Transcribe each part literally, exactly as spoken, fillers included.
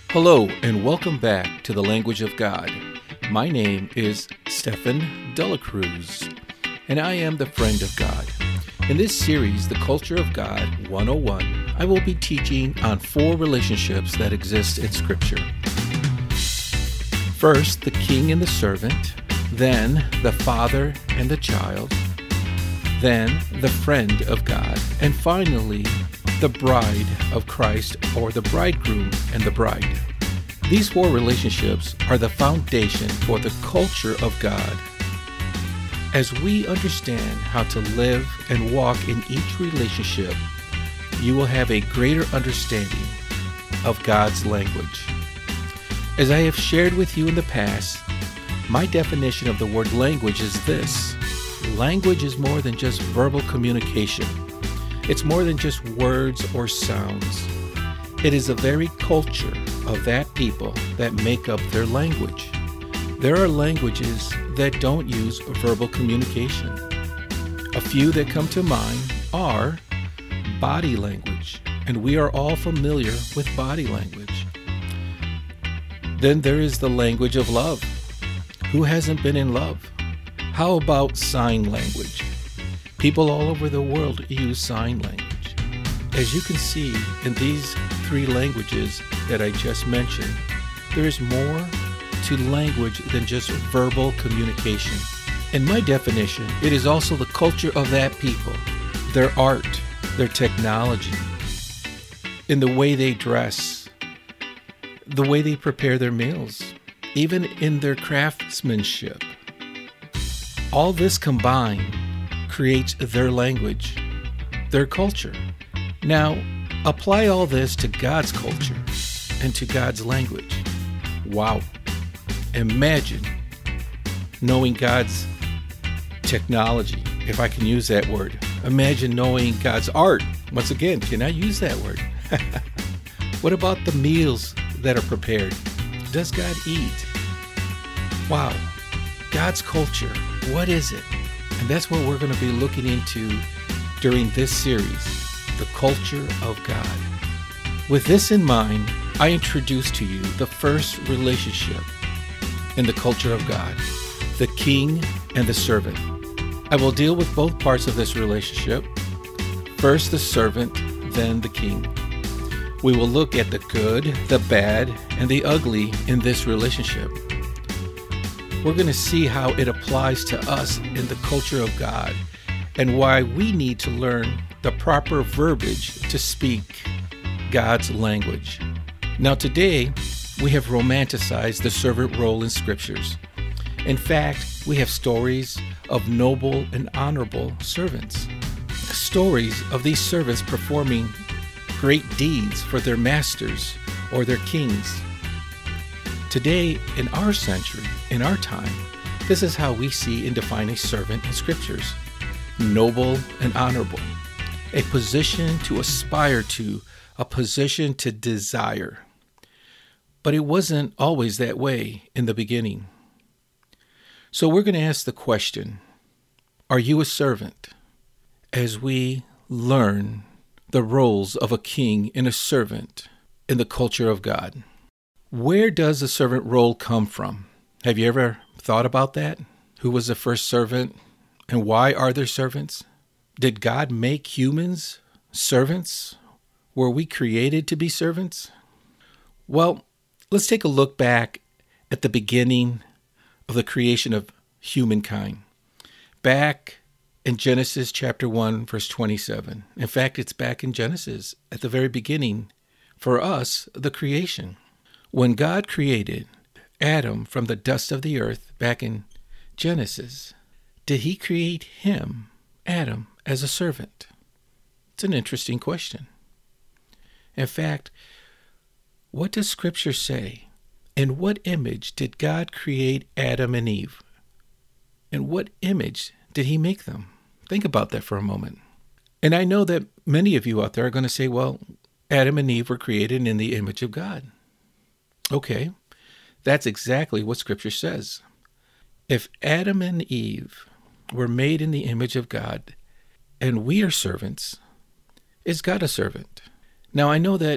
Hello and welcome back to the Language of God. My name is Stefan Delacruz, and I am the Friend of God. In this series, The Culture of God one oh one, I will be teaching on four relationships that exist in Scripture. First, the king and the servant, then the father and the child, then the friend of God, and finally, the bride of Christ, or the bridegroom and the bride. These four relationships are the foundation for the culture of God. As we understand how to live and walk in each relationship, you will have a greater understanding of God's language. As I have shared with you in the past, my definition of the word language is this: language is more than just verbal communication. It's more than just words or sounds. It is the very culture of that people that make up their language. There are languages that don't use verbal communication. A few that come to mind are body language, and we are all familiar with body language. Then there is the language of love. Who hasn't been in love? How about sign language? People all over the world use sign language. As you can see in these three languages that I just mentioned, there is more to language than just verbal communication. In my definition, it is also the culture of that people, their art, their technology, in the way they dress, the way they prepare their meals, even in their craftsmanship. All this combined creates their language, their culture. Now, apply all this to God's culture and to God's language. Wow. Imagine knowing God's technology, if I can use that word. Imagine knowing God's art. Once again, can I use that word? What about the meals that are prepared? Does God eat? Wow. God's culture, what is it? And that's what we're going to be looking into during this series, The Culture of God. With this in mind, I introduce to you the first relationship in the culture of God, the king and the servant. I will deal with both parts of this relationship. First the servant, then the king. We will look at the good, the bad, and the ugly in this relationship. We're going to see how it applies to us in the culture of God and why we need to learn the proper verbiage to speak God's language. Now today, we have romanticized the servant role in scriptures. In fact, we have stories of noble and honorable servants. Stories of these servants performing great deeds for their masters or their kings. Today, in our century, in our time, this is how we see and define a servant in scriptures. Noble and honorable. A position to aspire to, a position to desire. But it wasn't always that way in the beginning. So we're going to ask the question, are you a servant? As we learn the roles of a king and a servant in the culture of God. Where does the servant role come from? Have you ever thought about that? Who was the first servant and why are there servants? Did God make humans servants? Were we created to be servants? Well, let's take a look back at the beginning of the creation of humankind. Back in Genesis chapter one, verse twenty-seven. In fact, it's back in Genesis at the very beginning for us, the creation. When God created Adam from the dust of the earth back in Genesis, did he create him, Adam, as a servant? It's an interesting question. In fact, what does Scripture say? In what image did God create Adam and Eve? In what image did he make them? Think about that for a moment. And I know that many of you out there are going to say, well, Adam and Eve were created in the image of God. Okay, that's exactly what Scripture says. If Adam and Eve were made in the image of God, and we are servants, is God a servant? Now, I know that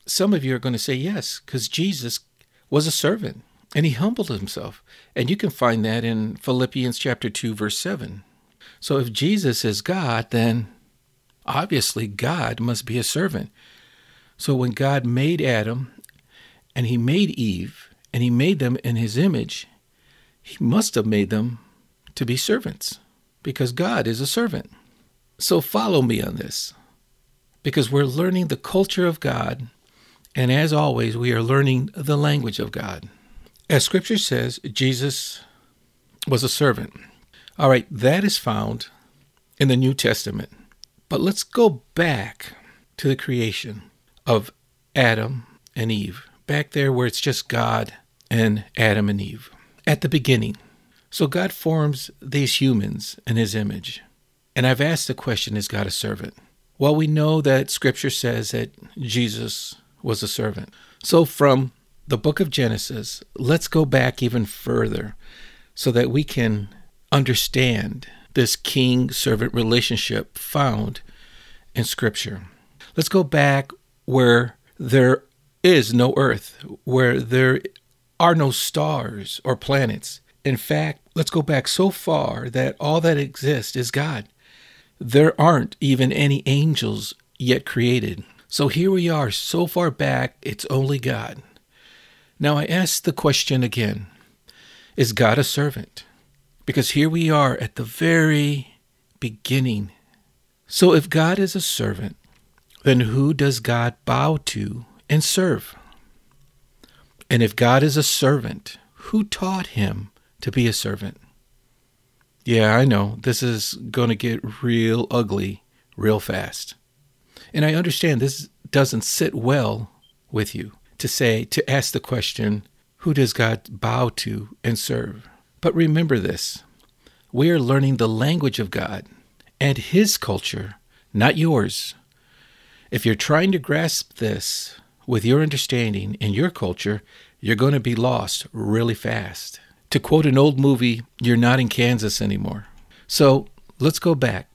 some of you are going to say yes, because Jesus was a servant and he humbled himself. And you can find that in Philippians chapter two, verse seven. So if Jesus is God, then obviously God must be a servant. So when God made Adam and he made Eve and he made them in his image, he must have made them to be servants because God is a servant. So follow me on this because we're learning the culture of God. And as always, we are learning the language of God. As Scripture says, Jesus was a servant. All right, that is found in the New Testament. But let's go back to the creation of Adam and Eve. Back there where it's just God and Adam and Eve. At the beginning. So God forms these humans in his image. And I've asked the question, is God a servant? Well, we know that Scripture says that Jesus was a servant. So from the book of Genesis, let's go back even further so that we can understand this king-servant relationship found in Scripture. Let's go back where there is no earth, where there are no stars or planets. In fact, let's go back so far that all that exists is God. There aren't even any angels yet created. So here we are, so far back, it's only God. Now I ask the question again, is God a servant? Because here we are at the very beginning. So if God is a servant, then who does God bow to and serve? And if God is a servant, who taught him to be a servant? Yeah, I know, this is going to get real ugly real fast. And I understand this doesn't sit well with you to say, to ask the question, who does God bow to and serve? But remember this, we are learning the language of God and his culture, not yours. If you're trying to grasp this with your understanding in your culture, you're going to be lost really fast. To quote an old movie, you're not in Kansas anymore. So let's go back.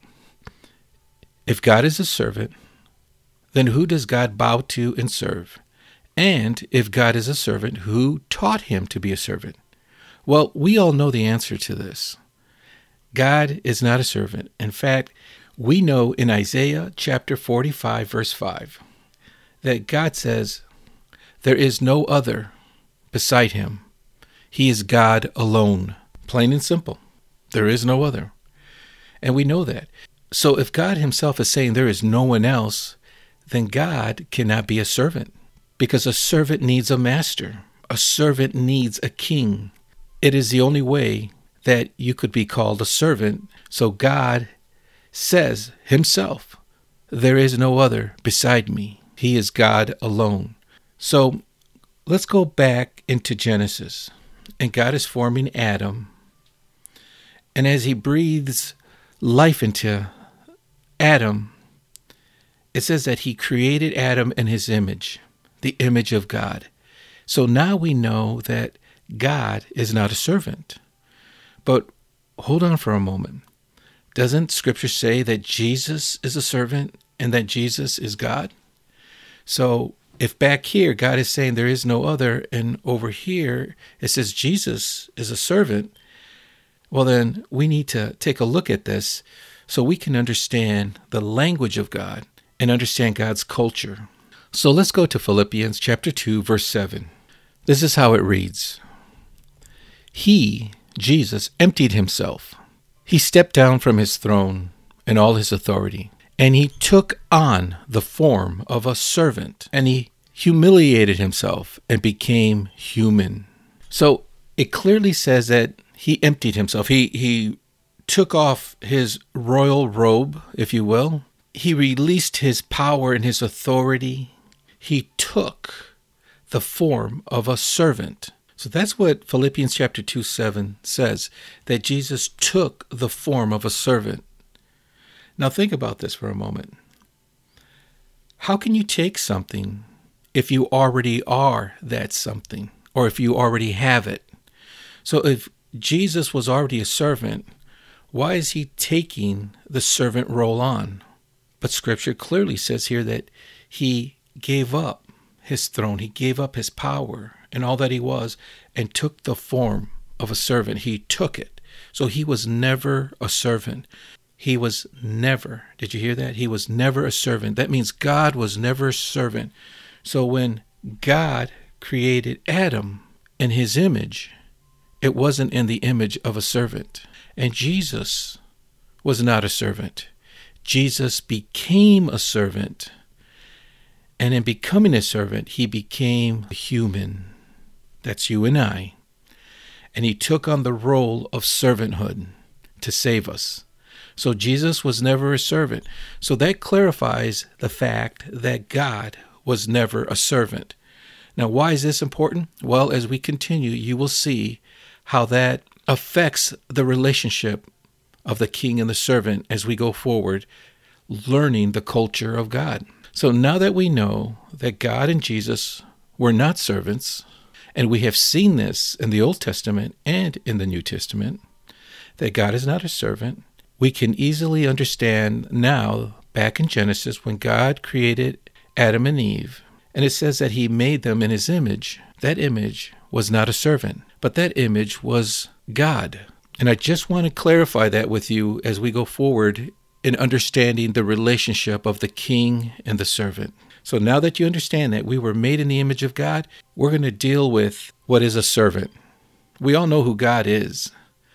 If God is a servant, then who does God bow to and serve? And if God is a servant, who taught him to be a servant? Well, we all know the answer to this. God is not a servant. In fact, we know in Isaiah chapter forty-five, verse five, that God says, there is no other beside him. He is God alone. Plain and simple. There is no other. And we know that. So if God himself is saying there is no one else, then God cannot be a servant. Because a servant needs a master. A servant needs a king. It is the only way that you could be called a servant. So God says himself, there is no other beside me. He is God alone. So let's go back into Genesis. And God is forming Adam. And as he breathes life into Adam, it says that he created Adam in his image, the image of God. So now we know that God is not a servant. But hold on for a moment. Doesn't Scripture say that Jesus is a servant and that Jesus is God? So if back here God is saying there is no other, and over here it says Jesus is a servant, well then we need to take a look at this so we can understand the language of God and understand God's culture. So let's go to Philippians chapter two, verse seven. This is how it reads. He, Jesus, emptied himself. He stepped down from his throne and all his authority, and he took on the form of a servant, and he humiliated himself and became human. So it clearly says that he emptied himself. He, he took off his royal robe, if you will. He released his power and his authority. He took the form of a servant. So that's what Philippians chapter two, seven says, that Jesus took the form of a servant. Now think about this for a moment. How can you take something if you already are that something, or if you already have it? So if Jesus was already a servant, why is he taking the servant role on? But Scripture clearly says here that he gave up his throne. He gave up his power and all that he was and took the form of a servant. He took it. So he was never a servant. He was never, did you hear that? He was never a servant. That means God was never a servant. So when God created Adam in his image, it wasn't in the image of a servant. And Jesus was not a servant. Jesus became a servant. And in becoming a servant, he became a human. That's you and I. And he took on the role of servanthood to save us. So Jesus was never a servant. So that clarifies the fact that God was never a servant. Now, why is this important? Well, as we continue, you will see how that affects the relationship of the king and the servant as we go forward, learning the culture of God. So now that we know that God and Jesus were not servants, and we have seen this in the Old Testament and in the New Testament, that God is not a servant, we can easily understand now, back in Genesis, when God created Adam and Eve, and it says that he made them in his image. That image was not a servant, but that image was God. And I just want to clarify that with you as we go forward in understanding the relationship of the king and the servant. So now that you understand that we were made in the image of God, we're going to deal with what is a servant. We all know who God is,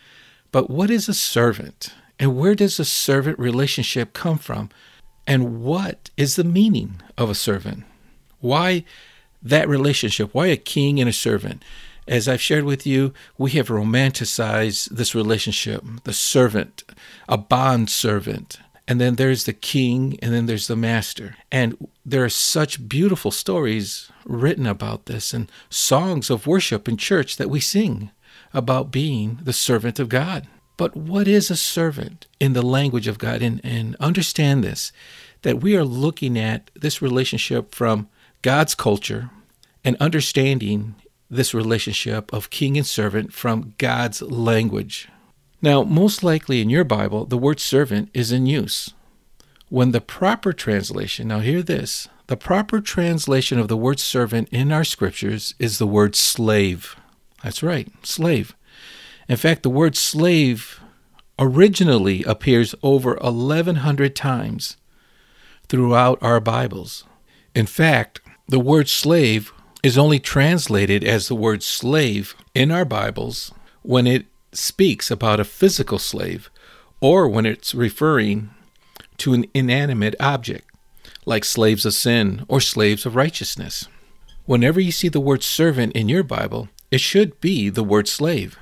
but what is a servant? And where does a servant relationship come from? And what is the meaning of a servant? Why that relationship? Why a king and a servant? As I've shared with you, we have romanticized this relationship, the servant, a bond servant. And then there's the king, and then there's the master. And there are such beautiful stories written about this and songs of worship in church that we sing about being the servant of God. But what is a servant in the language of God? And, and understand this, that we are looking at this relationship from God's culture and understanding this relationship of king and servant from God's language. Now, most likely in your Bible, the word servant is in use. When the proper translation, now hear this, the proper translation of the word servant in our scriptures is the word slave. That's right, slave. In fact, the word slave originally appears over eleven hundred times throughout our Bibles. In fact, the word slave is only translated as the word slave in our Bibles when it speaks about a physical slave or when it's referring to an inanimate object, like slaves of sin or slaves of righteousness. Whenever you see the word servant in your Bible, it should be the word slave.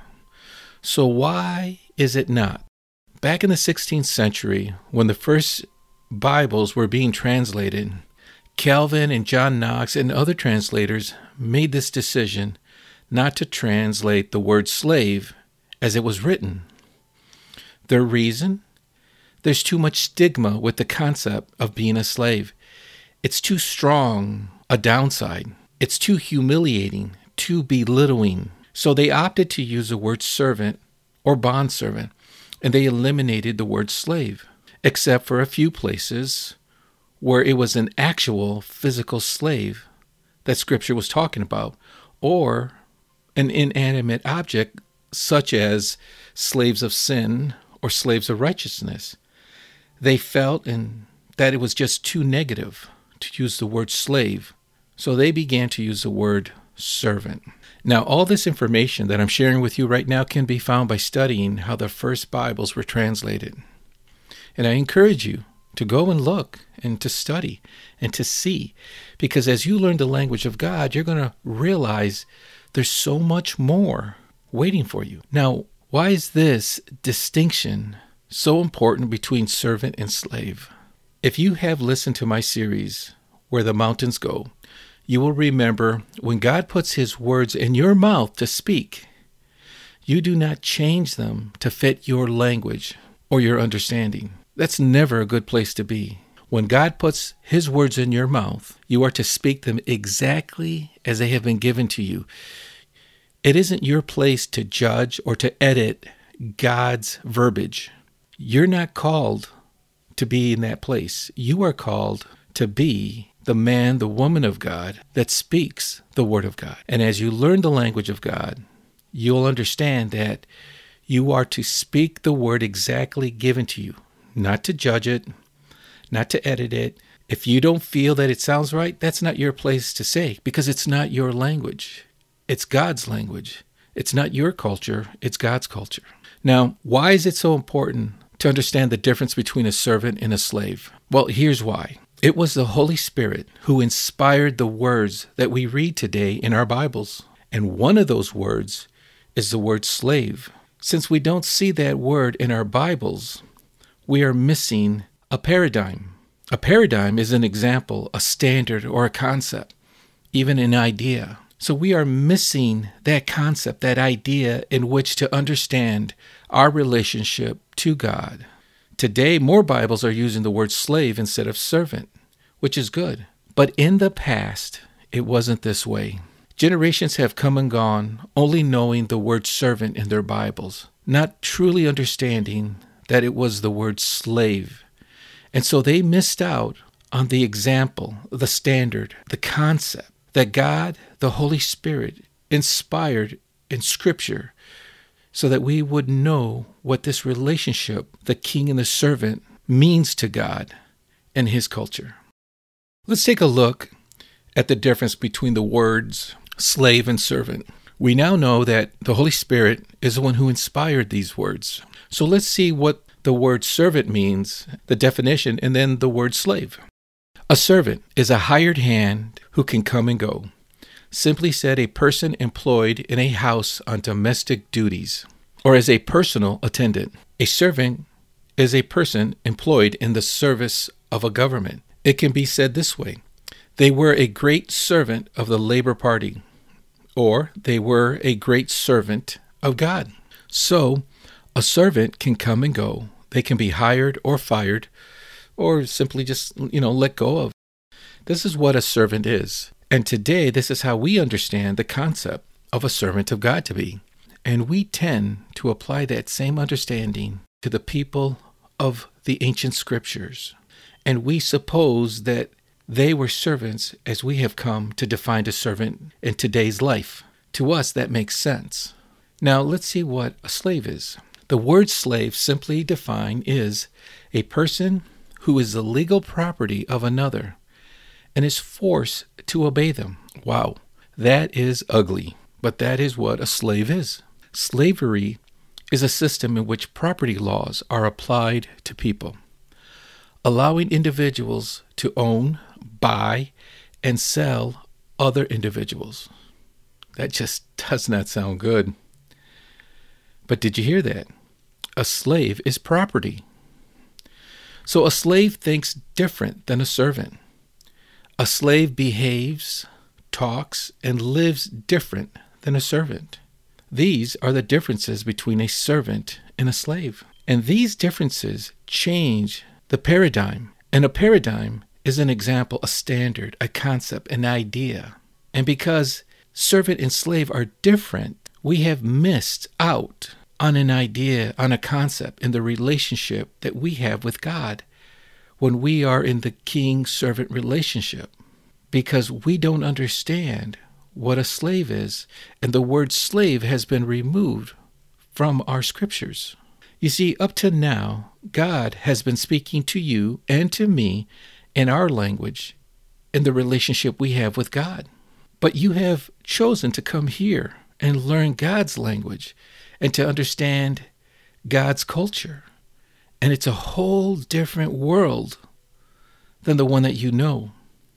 So why is it not? Back in the sixteenth century, when the first Bibles were being translated, Calvin and John Knox and other translators made this decision not to translate the word slave as it was written. Their reason? There's too much stigma with the concept of being a slave. It's too strong a downside. It's too humiliating, too belittling. So they opted to use the word servant or bondservant, and they eliminated the word slave, except for a few places where it was an actual physical slave that Scripture was talking about, or an inanimate object such as slaves of sin or slaves of righteousness. They felt and that it was just too negative to use the word slave, so they began to use the word servant. Now, all this information that I'm sharing with you right now can be found by studying how the first Bibles were translated. And I encourage you to go and look and to study and to see, because as you learn the language of God, you're going to realize there's so much more waiting for you. Now, why is this distinction so important between servant and slave? If you have listened to my series, Where the Mountains Go, you will remember when God puts his words in your mouth to speak, you do not change them to fit your language or your understanding. That's never a good place to be. When God puts his words in your mouth, you are to speak them exactly as they have been given to you. It isn't your place to judge or to edit God's verbiage. You're not called to be in that place. You are called to be the man, the woman of God that speaks the word of God. And as you learn the language of God, you'll understand that you are to speak the word exactly given to you, not to judge it, not to edit it. If you don't feel that it sounds right, that's not your place to say, because it's not your language. It's God's language. It's not your culture, it's God's culture. Now, why is it so important to understand the difference between a servant and a slave? Well, here's why. It was the Holy Spirit who inspired the words that we read today in our Bibles. And one of those words is the word slave. Since we don't see that word in our Bibles, we are missing a paradigm. A paradigm is an example, a standard, or a concept, even an idea. So we are missing that concept, that idea in which to understand our relationship to God. Today, more Bibles are using the word slave instead of servant, which is good. But in the past, it wasn't this way. Generations have come and gone only knowing the word servant in their Bibles, not truly understanding that it was the word slave. And so they missed out on the example, the standard, the concept that God, the Holy Spirit, inspired in Scripture so that we would know what this relationship, the king and the servant, means to God and his culture. Let's take a look at the difference between the words slave and servant. We now know that the Holy Spirit is the one who inspired these words. So let's see what the word servant means, the definition, and then the word slave. A servant is a hired hand who can come and go. Simply said, a person employed in a house on domestic duties, or as a personal attendant. A servant is a person employed in the service of a government. It can be said this way: they were a great servant of the Labor Party, or they were a great servant of God. So, a servant can come and go. They can be hired or fired, or simply just, you know, let go of. This is what a servant is. And today, this is how we understand the concept of a servant of God to be. And we tend to apply that same understanding to the people of the ancient scriptures. And we suppose that they were servants as we have come to define a servant in today's life. To us, that makes sense. Now, let's see what a slave is. The word slave, simply defined, is a person who is the legal property of another and is forced to obey them. Wow, that is ugly, but that is what a slave is. Slavery is a system in which property laws are applied to people, allowing individuals to own, buy, and sell other individuals. That just does not sound good. But did you hear that? A slave is property. So a slave thinks different than a servant. A slave behaves, talks, and lives different than a servant. These are the differences between a servant and a slave. And these differences change the paradigm. And a paradigm is an example, a standard, a concept, an idea. And because servant and slave are different, we have missed out on an idea, on a concept in the relationship that we have with God when we are in the king-servant relationship, because we don't understand what a slave is, and the word slave has been removed from our scriptures. You see, up to now, God has been speaking to you and to me in our language, in the relationship we have with God. But you have chosen to come here and learn God's language and to understand God's culture. And it's a whole different world than the one that you know.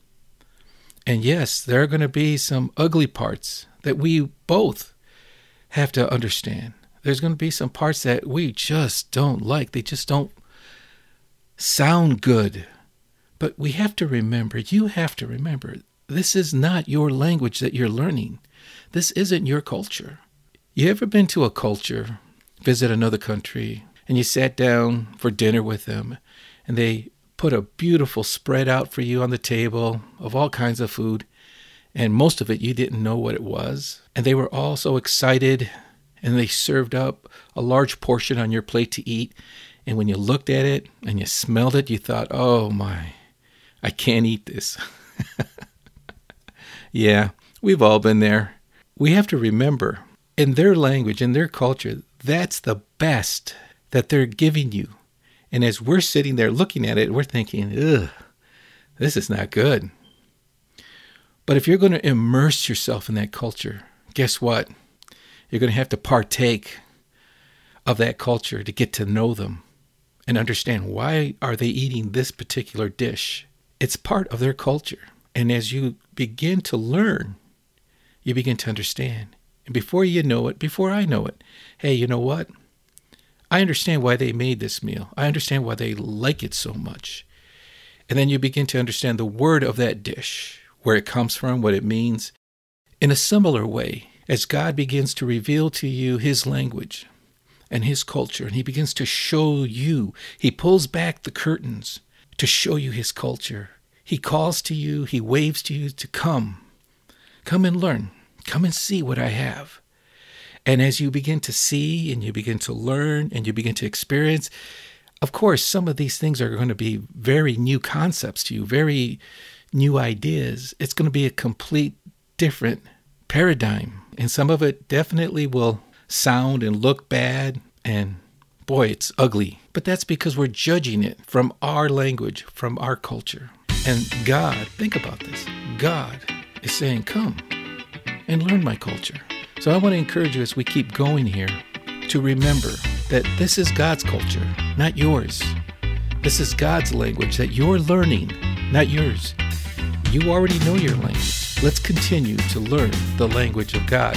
And yes, there are going to be some ugly parts that we both have to understand. There's going to be some parts that we just don't like. They just don't sound good. But we have to remember, you have to remember, this is not your language that you're learning. This isn't your culture. You ever been to a culture, visit another country, and you sat down for dinner with them, and they put a beautiful spread out for you on the table of all kinds of food, and most of it you didn't know what it was, and they were all so excited, and they served up a large portion on your plate to eat, and when you looked at it and you smelled it, you thought, oh my, I can't eat this. Yeah, we've all been there. We have to remember, in their language, in their culture, that's the best that they're giving you. And as we're sitting there looking at it, we're thinking, ugh, this is not good. But if you're going to immerse yourself in that culture, guess what? You're going to have to partake of that culture to get to know them and understand why are they eating this particular dish. It's part of their culture. And as you begin to learn, you begin to understand. And before you know it, before I know it, hey, you know what? I understand why they made this meal. I understand why they like it so much. And then you begin to understand the word of that dish, where it comes from, what it means. In a similar way, as God begins to reveal to you his language and his culture, and he begins to show you, he pulls back the curtains to show you his culture. He calls to you, he waves to you to come. Come and learn. Come and see what I have. And as you begin to see and you begin to learn and you begin to experience, of course, some of these things are going to be very new concepts to you, very new ideas. It's going to be a complete different paradigm. And some of it definitely will sound and look bad. And boy, it's ugly. But that's because we're judging it from our language, from our culture. And God, think about this. God is saying, come and learn my culture. So I want to encourage you as we keep going here to remember that this is God's culture, not yours. This is God's language that you're learning, not yours. You already know your language. Let's continue to learn the language of God.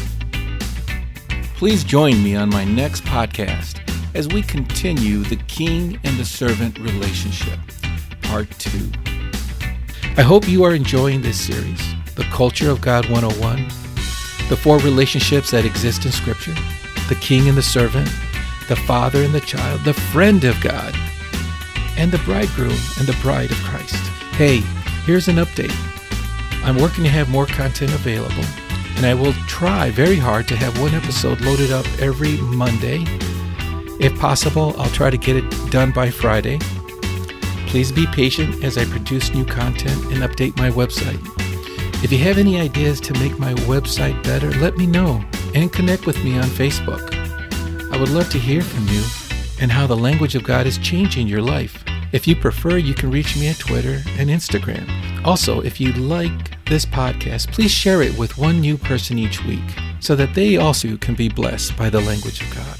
Please join me on my next podcast as we continue the king and the servant relationship, part two. I hope you are enjoying this series, The Culture of God one oh one, the four relationships that exist in Scripture, the king and the servant, the father and the child, the friend of God, and the bridegroom and the bride of Christ. Hey, here's an update. I'm working to have more content available, and I will try very hard to have one episode loaded up every Monday. If possible, I'll try to get it done by Friday. Please be patient as I produce new content and update my website. If you have any ideas to make my website better, let me know and connect with me on Facebook. I would love to hear from you and how the language of God is changing your life. If you prefer, you can reach me at Twitter and Instagram. Also, if you like this podcast, please share it with one new person each week so that they also can be blessed by the language of God.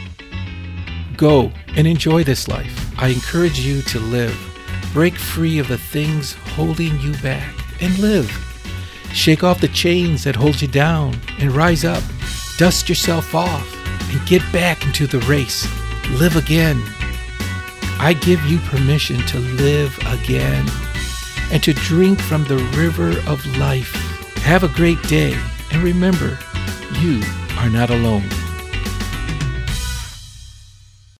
Go and enjoy this life. I encourage you to live. Break free of the things holding you back and live. Shake off the chains that hold you down and rise up. Dust yourself off and get back into the race. Live again. I give you permission to live again and to drink from the river of life. Have a great day, and remember, you are not alone.